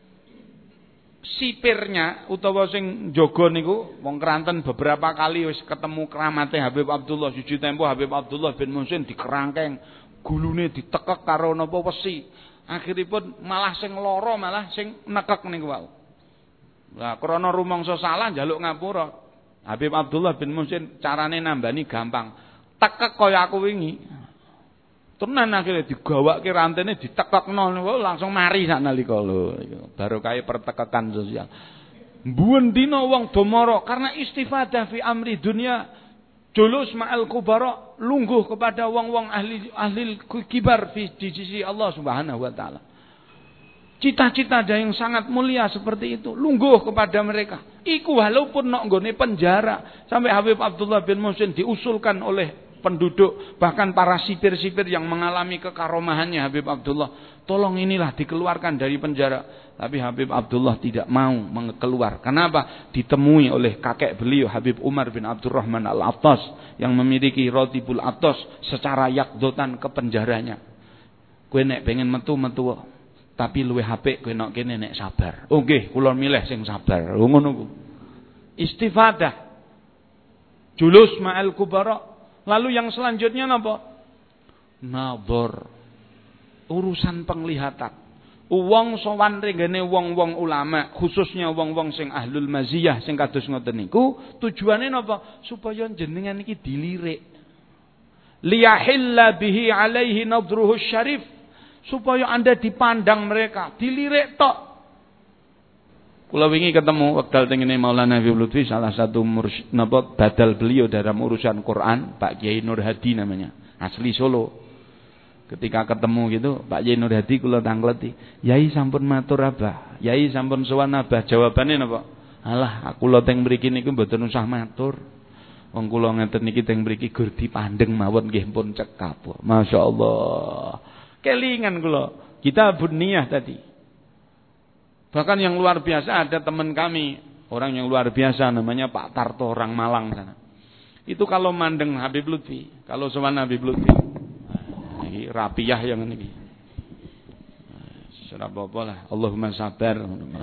sipirnya utawa sing jaga niku wong Kranten beberapa kali wis ketemu keramate Habib Abdullah. Siji tempo Habib Abdullah bin Muhsin dikerangkeng, gulune ditekek karo napa wesi. Akhiripun malah sing lara malah sing nekek niku wae. Lah krana rumangsa salah njaluk ngapura. Habib Abdullah bin Muhsin carane nambani gampang. Tekek kaya aku wingi. Tenan akhirnya digawake rantene ditekekno langsung mari saknalika lho. Barokah pertekekan sosial. Mbuwen dina wong do mara karena istifadah fi amri dunya, julus ma'al kubara, lungguh kepada wong-wong ahli kibar di sisi Allah Subhanahu wa taala. Cita-cita ada yang sangat mulia seperti itu, lungguh kepada mereka. Iku walaupun nok nggone penjara, sampai Habib Abdullah bin Muhsin diusulkan oleh penduduk, bahkan para sipir-sipir yang mengalami kekaromahannya Habib Abdullah, tolong inilah dikeluarkan dari penjara. Tapi Habib Abdullah tidak mau keluar. Kenapa? Ditemui oleh kakek beliau Habib Umar bin Abdurrahman Al-Attas yang memiliki Rotibul Attas secara yakdotan ke penjaranya. Kowe nek pengen metu-metu, tapi luwih apik kowe nek kene nek sabar. Oh nggih, kula milih sing sabar. Ngono ku. Istifadah. Julus ma'al kubara. Lalu yang selanjutnya apa? Nadhar. Urusan penglihatan. Wong sowan rene wong-wong ulama, khususnya wong-wong sing ahlul maziyah sing kados ngoten niku, tujuane napa? Supaya jenengan iki dilirik. Liyahilla bihi alaihi nadruhu syarif. Supaya Anda dipandang mereka, dilirik tok. Kula wingi ketemu wekdal tengene Maulana Habib Lutfi, salah satu badal beliau dalam urusan Quran, Pak Kiai Nur Hadi namanya, asli Solo. Ketika ketemu gitu, Pak Kiai Nur Hadi kula tangleti, "Yai sampun matur Abah, Yai sampun sowan Abah." Jawabane napa? Alah, kula teng mriki niku mboten usah matur. Wong kula ngeten niki teng mriki gur dipandheng mawon nggih pun cekap. Masyaallah. Kelingan kula. Kita buniyah tadi. Bahkan yang luar biasa ada teman kami, orang yang luar biasa namanya Pak Tarto, orang Malang sana. Itu kalau mandeng Habib Lutfi, kalau sowan Habib Lutfi. Iki rapiah yang niki. Ora apa-apa lah, Allahumma sabar.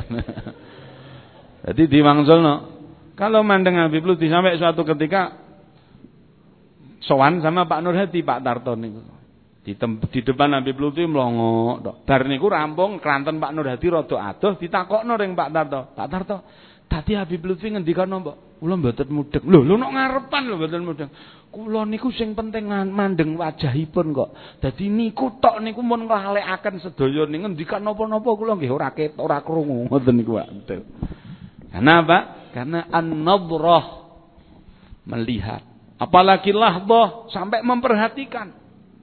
Jadi diwangsulno. Kalau mandeng Habib Lutfi sampai suatu ketika sowan sama Pak Nur Hadi, Pak Tarto niku. Di depan Habib Lutfi mlongo tok. Bar niku rampung kranten Pak Nur Hadi rada adoh ditakokno ring Pak Tarto. Pak Tarto, tadi Habib Lutfi ngendikano, Mbok, kula mboten mudeng. Lho nok ngarepan lho mboten mudeng. Kula niku sing penting mandeng wajahipun kok. Dadi niku tok niku mun nglalekaken sedaya ning ngendikan napa-napa kula nggih ora krungu ngoten niku, Pak. Kenapa? Karena an-nadhrah, melihat. Apalagi lahbah, sampai memperhatikan.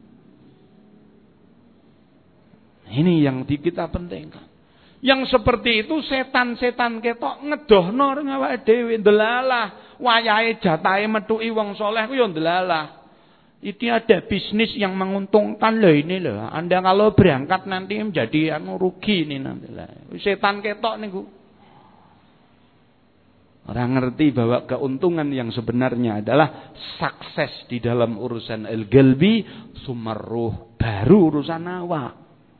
Ini yang kita pentingkan. Yang seperti itu setan-setan ketok ngedohno ring awake dhewe, ndelalah. Wayahe jatahe metuki wong saleh ku ya ndelalah. Itu ada bisnis yang menguntungkan loh ini loh. Anda kalau berangkat nanti menjadi rugi ini nanti lah. Setan ketok niku. Orang ngerti bahwa keuntungan yang sebenarnya adalah sukses di dalam urusan al-qalbi, sumarruh, baru urusan awak.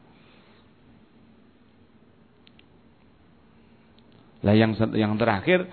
Lah yang terakhir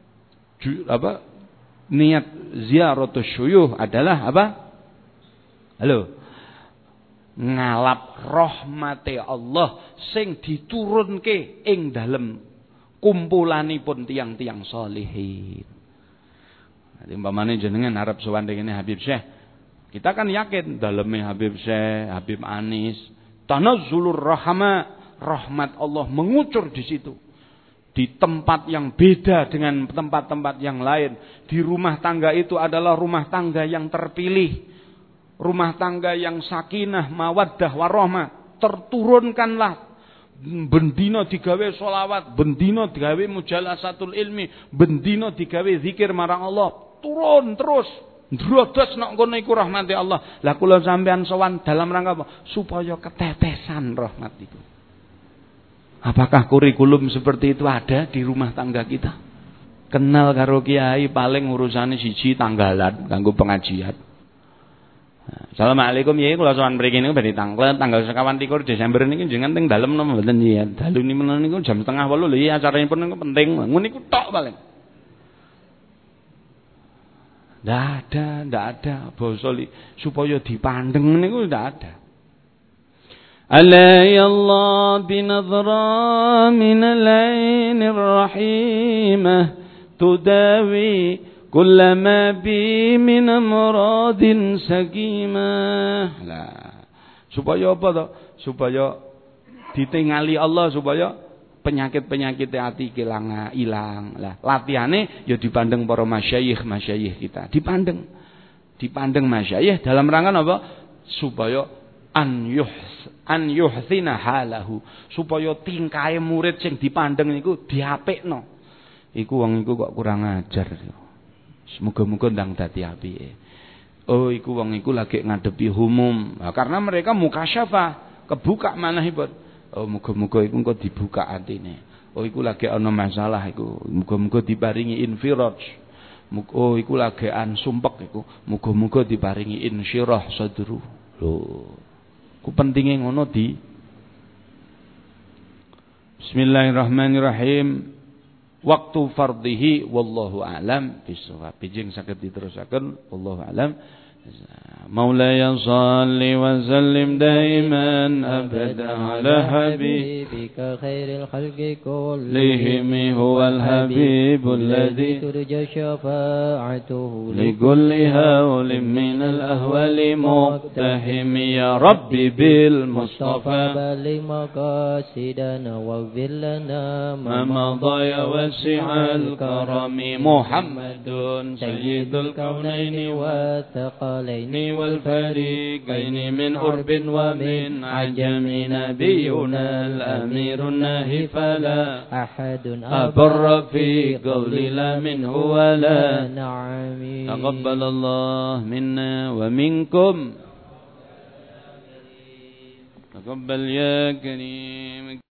niat ziaratus syuyuh adalah apa? Halo. Ngalap rahmate Allah sing diturunke ing dalem kumpulanipun tiang-tiang sholihin. Jadi umpamane jenengan arep sowan rene Habib Syekh, kita kan yakin daleme Habib Syekh, Habib Anis, tanazzulur rahmat Allah mengucur di situ. Di tempat yang beda dengan tempat-tempat yang lain. Di rumah tangga itu adalah rumah tangga yang terpilih. Rumah tangga yang sakinah, mawaddah, warahmah. Terturunkanlah. Bendino digawe sholawat, bendino digawe mujalasatul ilmi, bendino digawe zikir marang Allah. Turun terus. Drodos nek kono iku rahmati Allah. Lah kula sampean sowan dalam rangka apa? Supaya ketetesan rahmat itu. Apakah kurikulum seperti itu ada di rumah tangga kita? Kenal karo kiai paling urusane siji tanggalan kanggo pengajian. Assalamualaikum ya, kula sowan mriki niku badhe tanglet tanggal 21 Desember niki jenengan teng dalem napa mboten ya? Dalu niku jam 7:30 lho ya acaranipun niku penting. Ngono niku tok paling. Ndak ada basa supaya dipandeng niku ndak ada. Ala ya Allah binadhra min al-'ainir rahimah tudawi kullama bi min amradin sakimah. Lah, supaya apa to? Supaya ditingali Allah supaya penyakit-penyakit hati ilang. Lah, latihane ya dipandeng para masyayikh kita. Dipandeng masyayikh dalam rangka apa? Supaya an yuhsina halahu, supaya tingkahe murid sing dipandeng niku diapikno. Iku wong iku kok kurang ajar. Semoga-moga ndang dadi apike. Oh, iku wong iku lagi ngadepi umum. Nah, karena mereka mukasyafah, kebuka manahipun. Oh, muga-muga iku engko dibuka atine. Oh, iku lagi ana masalah iku. Muga-muga diparingi infiraj. Oh, iku lagi sumpek iku. Muga-muga diparingi insyirah sadru. Lho. Ku pentinge ngono di. Bismillahirrahmanirrahim. Waktu fardhihi wallahu a'lam bishawab. Bijing saged diterusaken wallahu a'lam. Maulaya salli wa sallim daiman abada ala habibika khairil khalqi kullihim huwal habibul ladzi turja syafa'atuhu li kulli hawlin minal ahwali muqtahim ya rabbi bil mustafa baligh maqasidana waghfir lana ma madaya wasi'al karami Muhammadun sayyidul kaunaini wa taqa الثقلين والفريقين من عرب ومن عجم نبينا الأمير الناهي فلا أحد أبر في قول لا منه ولا نعم. تقبل الله منا ومنكم. تقبل يا كريم.